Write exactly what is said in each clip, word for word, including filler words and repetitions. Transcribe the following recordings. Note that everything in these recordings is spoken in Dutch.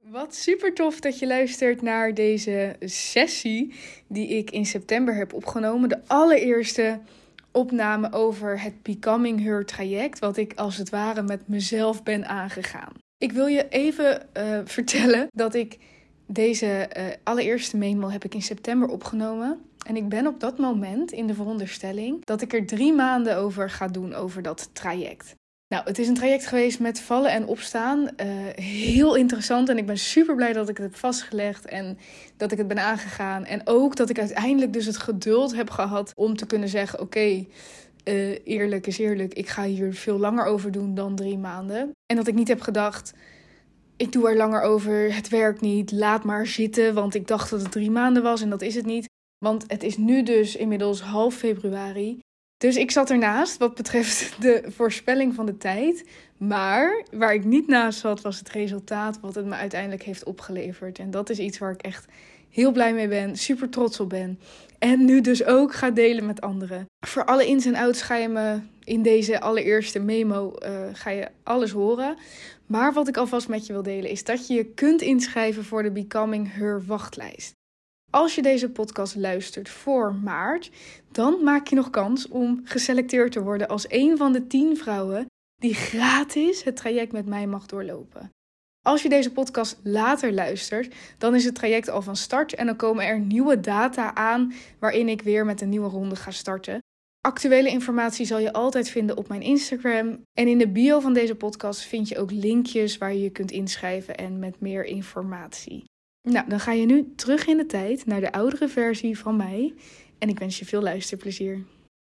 Wat super tof dat je luistert naar deze sessie die ik in september heb opgenomen. De allereerste opname over het Becoming Her traject, wat ik als het ware met mezelf ben aangegaan. Ik wil je even uh, vertellen dat ik deze uh, allereerste memo heb ik in september opgenomen. En ik ben op dat moment in de veronderstelling dat ik er drie maanden over ga doen over dat traject. Nou, het is een traject geweest met vallen en opstaan. Uh, heel interessant en ik ben super blij dat ik het heb vastgelegd en dat ik het ben aangegaan. En ook dat ik uiteindelijk dus het geduld heb gehad om te kunnen zeggen, oké, okay, uh, eerlijk is eerlijk, ik ga hier veel langer over doen dan drie maanden. En dat ik niet heb gedacht, ik doe er langer over, het werkt niet, laat maar zitten, want ik dacht dat het drie maanden was en dat is het niet. Want het is nu dus inmiddels half februari. Dus ik zat ernaast wat betreft de voorspelling van de tijd. Maar waar ik niet naast zat was het resultaat wat het me uiteindelijk heeft opgeleverd. En dat is iets waar ik echt heel blij mee ben, super trots op ben. En nu dus ook ga delen met anderen. Voor alle ins en outs ga je me in deze allereerste memo uh, ga je alles horen. Maar wat ik alvast met je wil delen is dat je je kunt inschrijven voor de Becoming Her wachtlijst. Als je deze podcast luistert voor maart, dan maak je nog kans om geselecteerd te worden als een van de tien vrouwen die gratis het traject met mij mag doorlopen. Als je deze podcast later luistert, dan is het traject al van start en dan komen er nieuwe data aan waarin ik weer met een nieuwe ronde ga starten. Actuele informatie zal je altijd vinden op mijn Instagram. En in de bio van deze podcast vind je ook linkjes waar je je kunt inschrijven en met meer informatie. Nou, dan ga je nu terug in de tijd naar de oudere versie van mij. En ik wens je veel luisterplezier.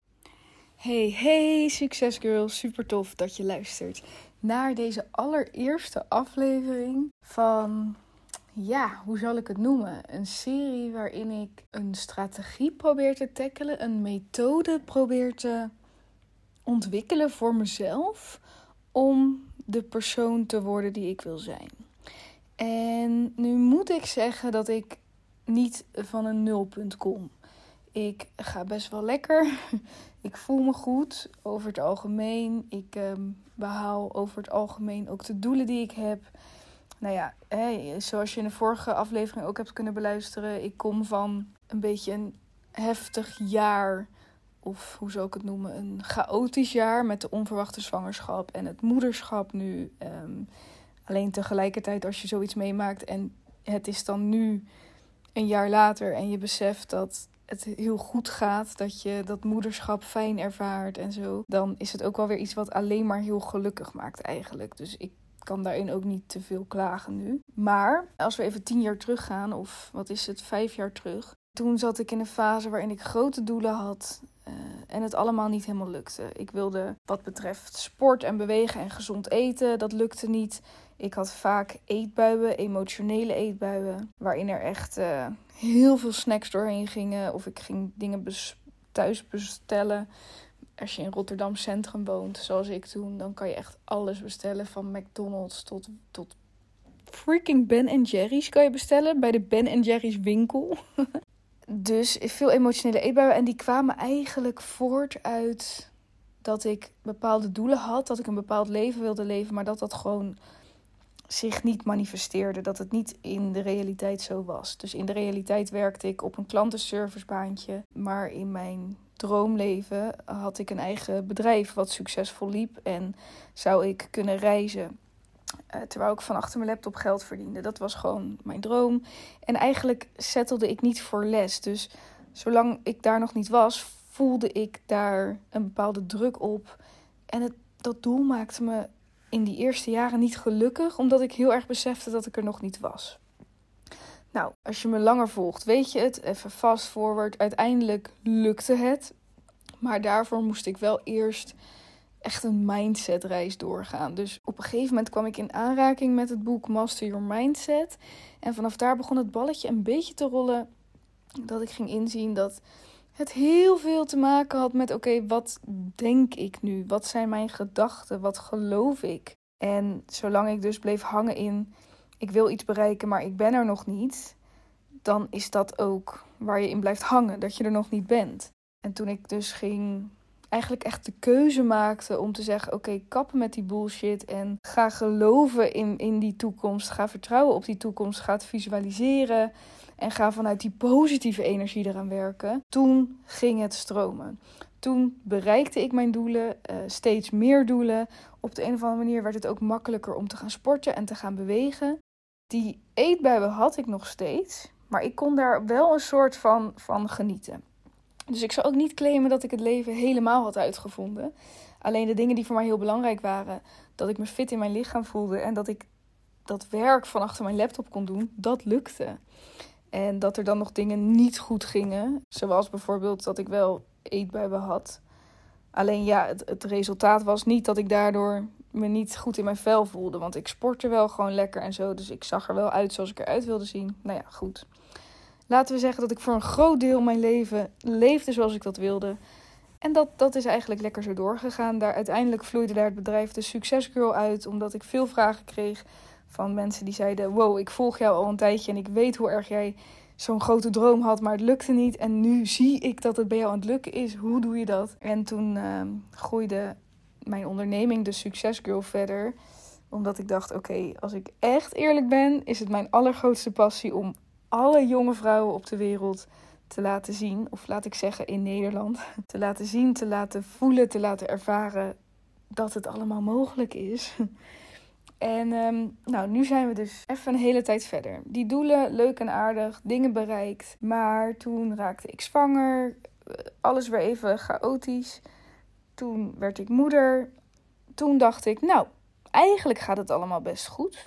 Hey, hey, succesgirl. Super tof dat je luistert naar deze allereerste aflevering van, ja, hoe zal ik het noemen? Een serie waarin ik een strategie probeer te tackelen, een methode probeer te ontwikkelen voor mezelf om de persoon te worden die ik wil zijn. En nu moet ik zeggen dat ik niet van een nulpunt kom. Ik ga best wel lekker. Ik voel me goed over het algemeen. Ik uh, behaal over het algemeen ook de doelen die ik heb. Nou ja, hey, zoals je in de vorige aflevering ook hebt kunnen beluisteren. Ik kom van een beetje een heftig jaar. Of hoe zou ik het noemen? Een chaotisch jaar met de onverwachte zwangerschap en het moederschap nu. Um, Alleen tegelijkertijd als je zoiets meemaakt en het is dan nu een jaar later en je beseft dat het heel goed gaat, dat je dat moederschap fijn ervaart en zo, dan is het ook wel weer iets wat alleen maar heel gelukkig maakt eigenlijk. Dus ik kan daarin ook niet te veel klagen nu. Maar als we even tien jaar teruggaan, of wat is het, vijf jaar terug, toen zat ik in een fase waarin ik grote doelen had uh, en het allemaal niet helemaal lukte. Ik wilde wat betreft sport en bewegen en gezond eten, dat lukte niet. Ik had vaak eetbuien, emotionele eetbuien, waarin er echt uh, heel veel snacks doorheen gingen. Of ik ging dingen bes- thuis bestellen. Als je in Rotterdam Centrum woont, zoals ik toen, dan kan je echt alles bestellen. Van McDonald's tot, tot freaking Ben en Jerry's kan je bestellen bij de Ben en Jerry's winkel. Dus veel emotionele eetbuien en die kwamen eigenlijk voort uit dat ik bepaalde doelen had. Dat ik een bepaald leven wilde leven, maar dat dat gewoon zich niet manifesteerde, dat het niet in de realiteit zo was. Dus in de realiteit werkte ik op een klantenservicebaantje, maar in mijn droomleven had ik een eigen bedrijf wat succesvol liep en zou ik kunnen reizen uh, terwijl ik van achter mijn laptop geld verdiende. Dat was gewoon mijn droom. En eigenlijk settelde ik niet voor les. Dus zolang ik daar nog niet was, voelde ik daar een bepaalde druk op. En het, dat doel maakte me in die eerste jaren niet gelukkig, omdat ik heel erg besefte dat ik er nog niet was. Nou, als je me langer volgt, weet je het. Even fast forward. Uiteindelijk lukte het. Maar daarvoor moest ik wel eerst echt een mindsetreis doorgaan. Dus op een gegeven moment kwam ik in aanraking met het boek Master Your Mindset. En vanaf daar begon het balletje een beetje te rollen. Dat ik ging inzien dat het heel veel te maken had met, oké, okay, wat denk ik nu? Wat zijn mijn gedachten? Wat geloof ik? En zolang ik dus bleef hangen in, ik wil iets bereiken, maar ik ben er nog niet, dan is dat ook waar je in blijft hangen, dat je er nog niet bent. En toen ik dus ging eigenlijk echt de keuze maakte om te zeggen, oké, okay, kappen met die bullshit en ga geloven in, in die toekomst. Ga vertrouwen op die toekomst. Ga het visualiseren en ga vanuit die positieve energie eraan werken. Toen ging het stromen. Toen bereikte ik mijn doelen, uh, steeds meer doelen. Op de een of andere manier werd het ook makkelijker om te gaan sporten en te gaan bewegen. Die eetbuien had ik nog steeds, maar ik kon daar wel een soort van, van genieten. Dus ik zou ook niet claimen dat ik het leven helemaal had uitgevonden. Alleen de dingen die voor mij heel belangrijk waren, dat ik me fit in mijn lichaam voelde en dat ik dat werk van achter mijn laptop kon doen, dat lukte. En dat er dan nog dingen niet goed gingen, zoals bijvoorbeeld dat ik wel eetbuien had. Alleen ja, het, het resultaat was niet dat ik daardoor me niet goed in mijn vel voelde. Want ik sportte wel gewoon lekker en zo. Dus ik zag er wel uit zoals ik eruit wilde zien. Nou ja, goed. Laten we zeggen dat ik voor een groot deel mijn leven leefde zoals ik dat wilde. En dat, dat is eigenlijk lekker zo doorgegaan. Daar, uiteindelijk vloeide daar het bedrijf de Success Girl uit. Omdat ik veel vragen kreeg van mensen die zeiden, wow, ik volg jou al een tijdje en ik weet hoe erg jij zo'n grote droom had, maar het lukte niet. En nu zie ik dat het bij jou aan het lukken is. Hoe doe je dat? En toen uh, groeide mijn onderneming, de Success Girl, verder. Omdat ik dacht, oké, okay, als ik echt eerlijk ben, is het mijn allergrootste passie om alle jonge vrouwen op de wereld te laten zien. Of laat ik zeggen in Nederland. Te laten zien, te laten voelen, te laten ervaren dat het allemaal mogelijk is. En um, nou, nu zijn we dus even een hele tijd verder. Die doelen, leuk en aardig, dingen bereikt. Maar toen raakte ik zwanger. Alles weer even chaotisch. Toen werd ik moeder. Toen dacht ik, nou, eigenlijk gaat het allemaal best goed.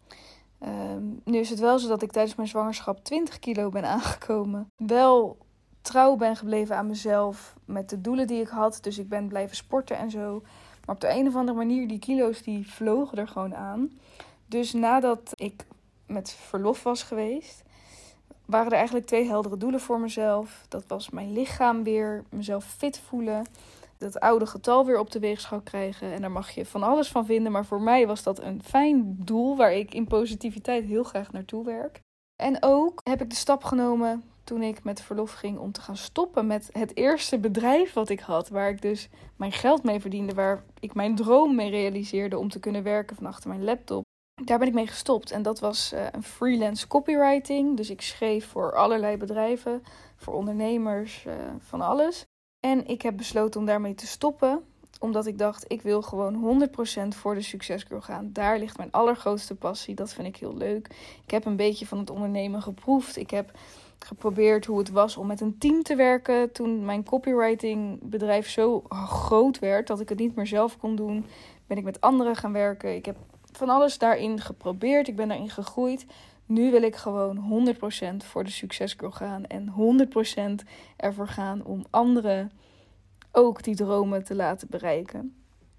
Um, nu is het wel zo dat ik tijdens mijn zwangerschap twintig kilo ben aangekomen. Wel trouw ben gebleven aan mezelf met de doelen die ik had. Dus ik ben blijven sporten en zo. Maar op de een of andere manier, die kilo's die vlogen er gewoon aan. Dus nadat ik met verlof was geweest, waren er eigenlijk twee heldere doelen voor mezelf. Dat was mijn lichaam weer, mezelf fit voelen. Dat oude getal weer op de weegschaal krijgen. En daar mag je van alles van vinden. Maar voor mij was dat een fijn doel waar ik in positiviteit heel graag naartoe werk. En ook heb ik de stap genomen toen ik met verlof ging om te gaan stoppen met het eerste bedrijf wat ik had. Waar ik dus mijn geld mee verdiende. Waar ik mijn droom mee realiseerde om te kunnen werken van achter mijn laptop. Daar ben ik mee gestopt. En dat was uh, een freelance copywriting. Dus ik schreef voor allerlei bedrijven. Voor ondernemers, uh, van alles. En ik heb besloten om daarmee te stoppen. Omdat ik dacht, ik wil gewoon honderd procent voor de Success Girl gaan. Daar ligt mijn allergrootste passie. Dat vind ik heel leuk. Ik heb een beetje van het ondernemen geproefd. Ik heb geprobeerd hoe het was om met een team te werken. Toen mijn copywritingbedrijf zo groot werd dat ik het niet meer zelf kon doen, ben ik met anderen gaan werken. Ik heb van alles daarin geprobeerd. Ik ben daarin gegroeid. Nu wil ik gewoon honderd procent voor de Success Girl gaan. En honderd procent ervoor gaan om anderen ook die dromen te laten bereiken.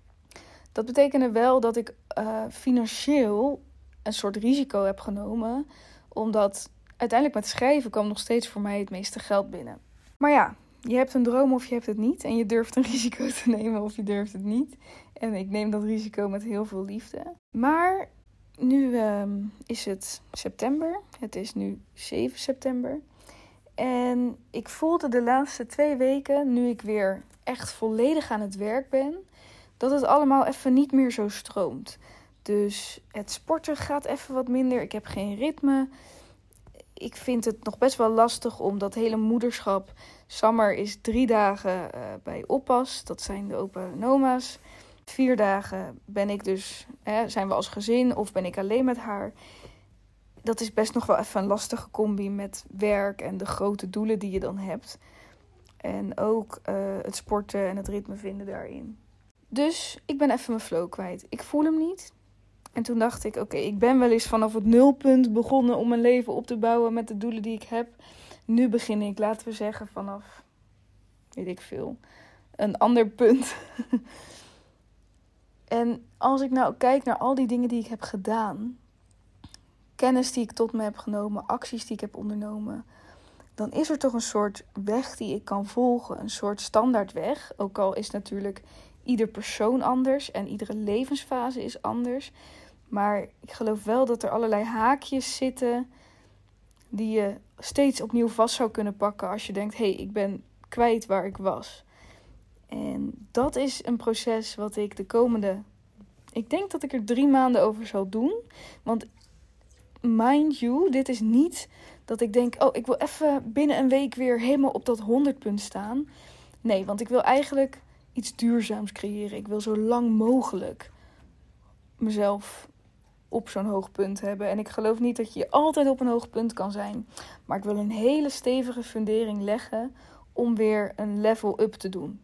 Dat betekende wel dat ik uh, financieel een soort risico heb genomen. Omdat uiteindelijk met schrijven kwam nog steeds voor mij het meeste geld binnen. Maar ja, je hebt een droom of je hebt het niet. En je durft een risico te nemen of je durft het niet. En ik neem dat risico met heel veel liefde. Maar nu um, is het september. Het is nu zeven september. En ik voelde de laatste twee weken, nu ik weer echt volledig aan het werk ben, dat het allemaal even niet meer zo stroomt. Dus het sporten gaat even wat minder. Ik heb geen ritme. Ik vind het nog best wel lastig om dat hele moederschap. Summer is drie dagen uh, bij oppas. Dat zijn de opa en oma's. Vier dagen ben ik dus, hè, zijn we als gezin of ben ik alleen met haar. Dat is best nog wel even een lastige combi met werk en de grote doelen die je dan hebt. En ook uh, het sporten en het ritme vinden daarin. Dus ik ben even mijn flow kwijt. Ik voel hem niet. En toen dacht ik, oké, okay, ik ben wel eens vanaf het nulpunt begonnen om mijn leven op te bouwen met de doelen die ik heb. Nu begin ik, laten we zeggen, vanaf, weet ik veel, een ander punt. En als ik nou kijk naar al die dingen die ik heb gedaan, kennis die ik tot me heb genomen, acties die ik heb ondernomen, dan is er toch een soort weg die ik kan volgen. Een soort standaardweg. Ook al is natuurlijk ieder persoon anders en iedere levensfase is anders. Maar ik geloof wel dat er allerlei haakjes zitten die je steeds opnieuw vast zou kunnen pakken als je denkt, hé, hey, ik ben kwijt waar ik was. En dat is een proces wat ik de komende... Ik denk dat ik er drie maanden over zal doen. Want mind you, dit is niet dat ik denk... oh, ik wil even binnen een week weer helemaal op dat honderd punt staan. Nee, want ik wil eigenlijk iets duurzaams creëren. Ik wil zo lang mogelijk mezelf op zo'n hoog punt hebben. En ik geloof niet dat je altijd op een hoog punt kan zijn. Maar ik wil een hele stevige fundering leggen om weer een level up te doen.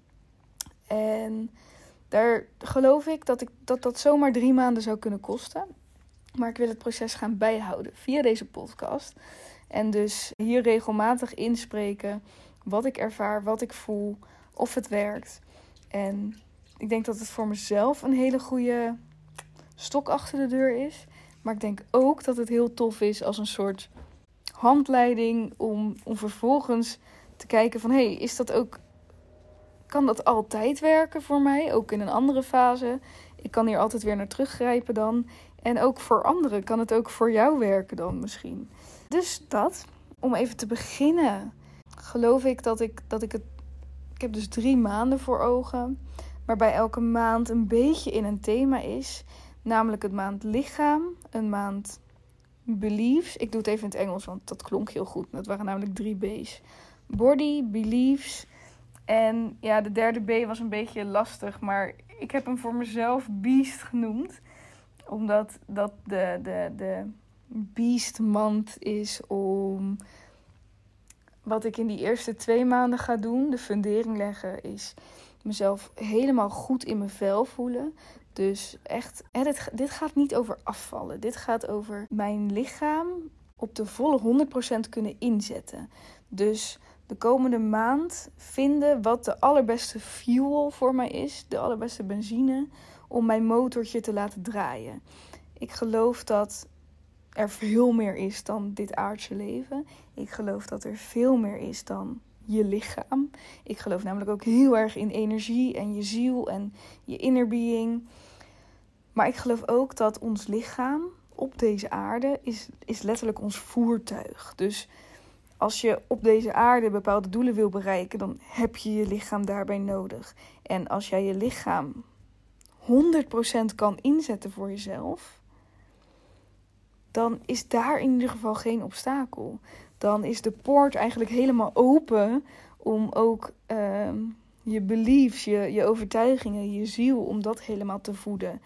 En daar geloof ik dat, ik dat dat zomaar drie maanden zou kunnen kosten. Maar ik wil het proces gaan bijhouden via deze podcast. En dus hier regelmatig inspreken wat ik ervaar, wat ik voel, of het werkt. En ik denk dat het voor mezelf een hele goede stok achter de deur is. Maar ik denk ook dat het heel tof is als een soort handleiding om, om vervolgens te kijken van... hé, hey, is dat ook... kan dat altijd werken voor mij? Ook in een andere fase. Ik kan hier altijd weer naar teruggrijpen dan. En ook voor anderen kan het ook voor jou werken dan misschien. Dus dat, om even te beginnen, geloof ik dat ik, dat ik het... Ik heb dus drie maanden voor ogen. Waarbij elke maand een beetje in een thema is. Namelijk een maand lichaam, een maand beliefs. Ik doe het even in het Engels, want dat klonk heel goed. Dat waren namelijk drie B's. Body, beliefs. En ja, de derde B was een beetje lastig. Maar ik heb hem voor mezelf beast genoemd. Omdat dat de, de, de beast maand is om... Wat ik in die eerste twee maanden ga doen, de fundering leggen, is mezelf helemaal goed in mijn vel voelen. Dus echt, hè, dit, dit gaat niet over afvallen. Dit gaat over mijn lichaam op de volle honderd procent kunnen inzetten. Dus de komende maand vinden wat de allerbeste fuel voor mij is. De allerbeste benzine om mijn motortje te laten draaien. Ik geloof dat er veel meer is dan dit aardse leven. Ik geloof dat er veel meer is dan je lichaam. Ik geloof namelijk ook heel erg in energie en je ziel en je inner being. Maar ik geloof ook dat ons lichaam op deze aarde is, is letterlijk ons voertuig. Dus als je op deze aarde bepaalde doelen wil bereiken, dan heb je je lichaam daarbij nodig. En als jij je lichaam honderd procent kan inzetten voor jezelf, dan is daar in ieder geval geen obstakel. Dan is de poort eigenlijk helemaal open om ook uh, je beliefs, je, je overtuigingen, je ziel, om dat helemaal te voeden.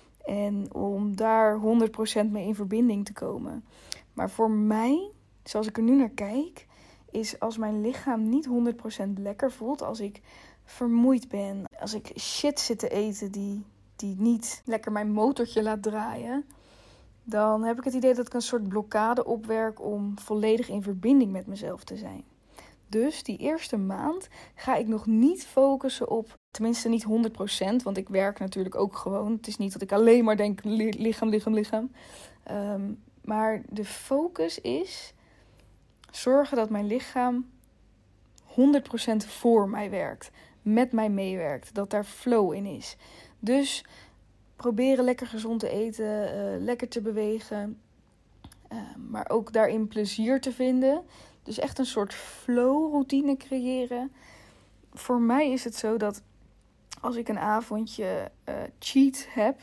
En om daar honderd procent mee in verbinding te komen. Maar voor mij, zoals ik er nu naar kijk, is als mijn lichaam niet honderd procent lekker voelt, als ik vermoeid ben, als ik shit zit te eten die, die niet lekker mijn motortje laat draaien, dan heb ik het idee dat ik een soort blokkade opwerk om volledig in verbinding met mezelf te zijn. Dus die eerste maand ga ik nog niet focussen op, tenminste niet honderd procent, want ik werk natuurlijk ook gewoon. Het is niet dat ik alleen maar denk lichaam, lichaam, lichaam. Um, maar de focus is zorgen dat mijn lichaam honderd procent voor mij werkt, met mij meewerkt, dat daar flow in is. Dus proberen lekker gezond te eten, uh, lekker te bewegen, uh, maar ook daarin plezier te vinden. Dus echt een soort flow-routine creëren. Voor mij is het zo dat als ik een avondje uh, cheat heb,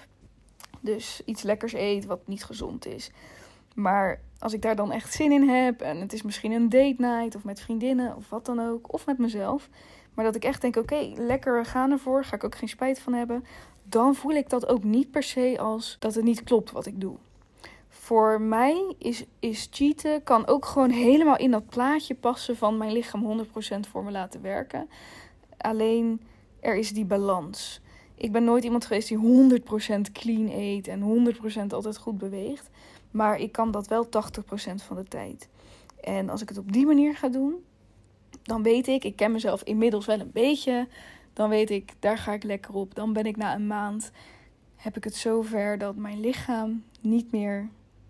dus iets lekkers eet wat niet gezond is, maar als ik daar dan echt zin in heb en het is misschien een date night of met vriendinnen of wat dan ook, of met mezelf, maar dat ik echt denk, oké, okay, lekker, we gaan ervoor, ga ik ook geen spijt van hebben, dan voel ik dat ook niet per se als dat het niet klopt wat ik doe. Voor mij is, is cheaten, kan ook gewoon helemaal in dat plaatje passen van mijn lichaam honderd procent voor me laten werken. Alleen, er is die balans. Ik ben nooit iemand geweest die honderd procent clean eet en honderd procent altijd goed beweegt. Maar ik kan dat wel tachtig procent van de tijd. En als ik het op die manier ga doen, dan weet ik, ik ken mezelf inmiddels wel een beetje. Dan weet ik, daar ga ik lekker op. Dan ben ik na een maand, heb ik het zover dat mijn lichaam niet meer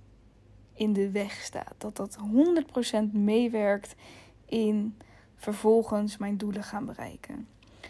in de weg staat. Dat dat honderd procent meewerkt in vervolgens mijn doelen gaan bereiken.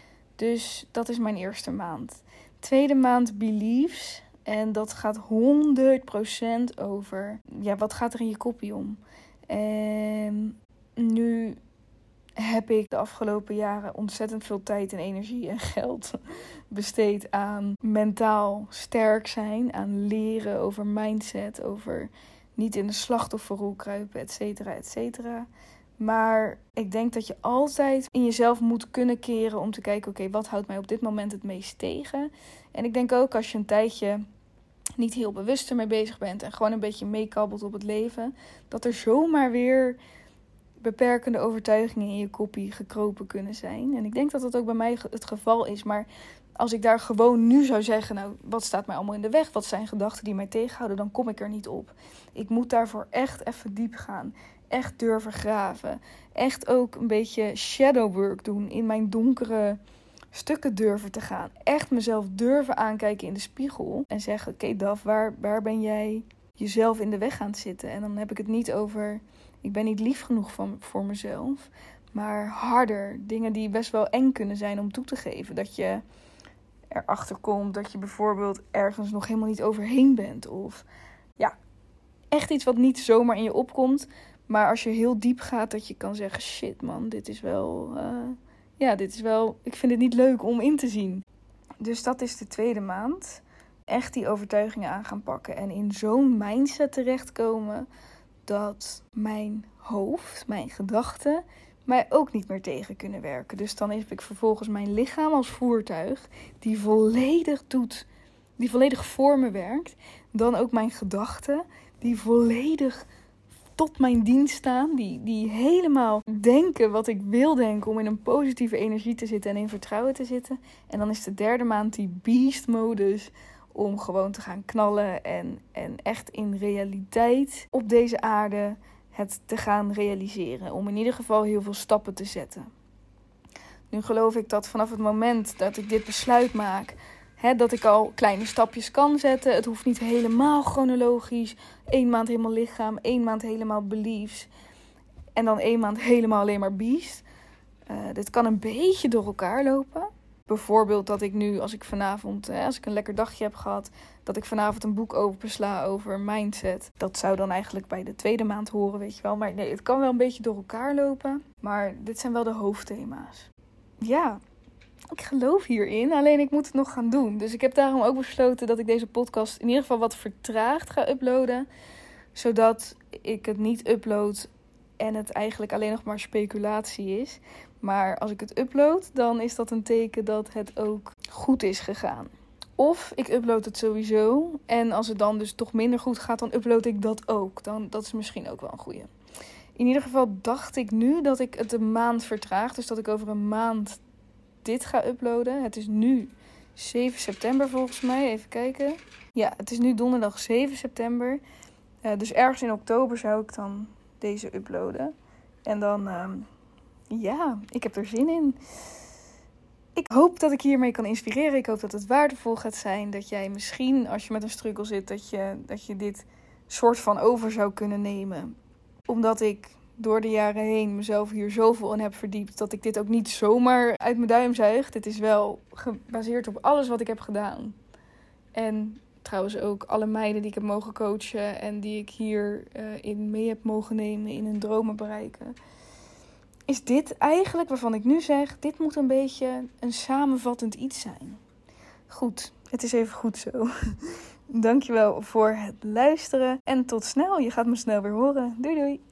Dus dat is mijn eerste maand. Tweede maand beliefs. En dat gaat honderd procent over, ja, wat gaat er in je koppie om? En nu heb ik de afgelopen jaren ontzettend veel tijd en energie en geld besteed aan mentaal sterk zijn, aan leren over mindset, over niet in de slachtofferrol kruipen, et cetera, et cetera. Maar ik denk dat je altijd in jezelf moet kunnen keren om te kijken, oké, okay, wat houdt mij op dit moment het meest tegen? En ik denk ook als je een tijdje niet heel bewust ermee bezig bent en gewoon een beetje meekabbelt op het leven, dat er zomaar weer beperkende overtuigingen in je koppie gekropen kunnen zijn. En ik denk dat dat ook bij mij het geval is. Maar als ik daar gewoon nu zou zeggen, nou, wat staat mij allemaal in de weg? Wat zijn gedachten die mij tegenhouden? Dan kom ik er niet op. Ik moet daarvoor echt even diep gaan. Echt durven graven. Echt ook een beetje shadow work doen. In mijn donkere stukken durven te gaan. Echt mezelf durven aankijken in de spiegel. En zeggen, oké, okay, Daf, waar, waar ben jij jezelf in de weg aan het zitten? En dan heb ik het niet over, ik ben niet lief genoeg van, voor mezelf. Maar harder. Dingen die best wel eng kunnen zijn om toe te geven. Dat je erachter komt dat je bijvoorbeeld ergens nog helemaal niet overheen bent. Of ja, echt iets wat niet zomaar in je opkomt. Maar als je heel diep gaat, dat je kan zeggen, shit man, dit is wel, uh, ja, dit is wel, ik vind het niet leuk om in te zien. Dus dat is de tweede maand. Echt die overtuigingen aan gaan pakken. En in zo'n mindset terechtkomen dat mijn hoofd, mijn gedachten, mij ook niet meer tegen kunnen werken. Dus dan heb ik vervolgens mijn lichaam als voertuig die volledig doet, die volledig voor me werkt. Dan ook mijn gedachten die volledig tot mijn dienst staan. Die, die helemaal denken wat ik wil denken om in een positieve energie te zitten en in vertrouwen te zitten. En dan is de derde maand die beast-modus om gewoon te gaan knallen en, en echt in realiteit op deze aarde het te gaan realiseren. Om in ieder geval heel veel stappen te zetten. Nu geloof ik dat vanaf het moment dat ik dit besluit maak, hè, dat ik al kleine stapjes kan zetten. Het hoeft niet helemaal chronologisch. Eén maand helemaal lichaam, één maand helemaal beliefs. En dan één maand helemaal alleen maar beast. Uh, dit kan een beetje door elkaar lopen. Bijvoorbeeld dat ik nu, als ik vanavond, hè, als ik een lekker dagje heb gehad, dat ik vanavond een boek opensla over mindset. Dat zou dan eigenlijk bij de tweede maand horen, weet je wel. Maar nee, het kan wel een beetje door elkaar lopen. Maar dit zijn wel de hoofdthema's. Ja, ik geloof hierin, alleen ik moet het nog gaan doen. Dus ik heb daarom ook besloten dat ik deze podcast in ieder geval wat vertraagd ga uploaden. Zodat ik het niet upload en het eigenlijk alleen nog maar speculatie is. Maar als ik het upload, dan is dat een teken dat het ook goed is gegaan. Of ik upload het sowieso. En als het dan dus toch minder goed gaat, dan upload ik dat ook. Dan, dat is misschien ook wel een goeie. In ieder geval dacht ik nu dat ik het een maand vertraag. Dus dat ik over een maand dit ga uploaden. Het is nu zeven september volgens mij. Even kijken. Ja, het is nu donderdag zeven september. Uh, dus ergens in oktober zou ik dan deze uploaden. En dan, uh, ja, ik heb er zin in. Ik hoop dat ik hiermee kan inspireren. Ik hoop dat het waardevol gaat zijn. Dat jij misschien, als je met een struggle zit, dat je, dat je dit soort van over zou kunnen nemen. Omdat ik door de jaren heen mezelf hier zoveel in heb verdiept, dat ik dit ook niet zomaar uit mijn duim zuig. Dit is wel gebaseerd op alles wat ik heb gedaan. En trouwens ook alle meiden die ik heb mogen coachen en die ik hier uh, in mee heb mogen nemen in hun dromen bereiken. Is dit eigenlijk waarvan ik nu zeg, dit moet een beetje een samenvattend iets zijn. Goed, het is even goed zo. Dankjewel voor het luisteren en tot snel. Je gaat me snel weer horen. Doei doei.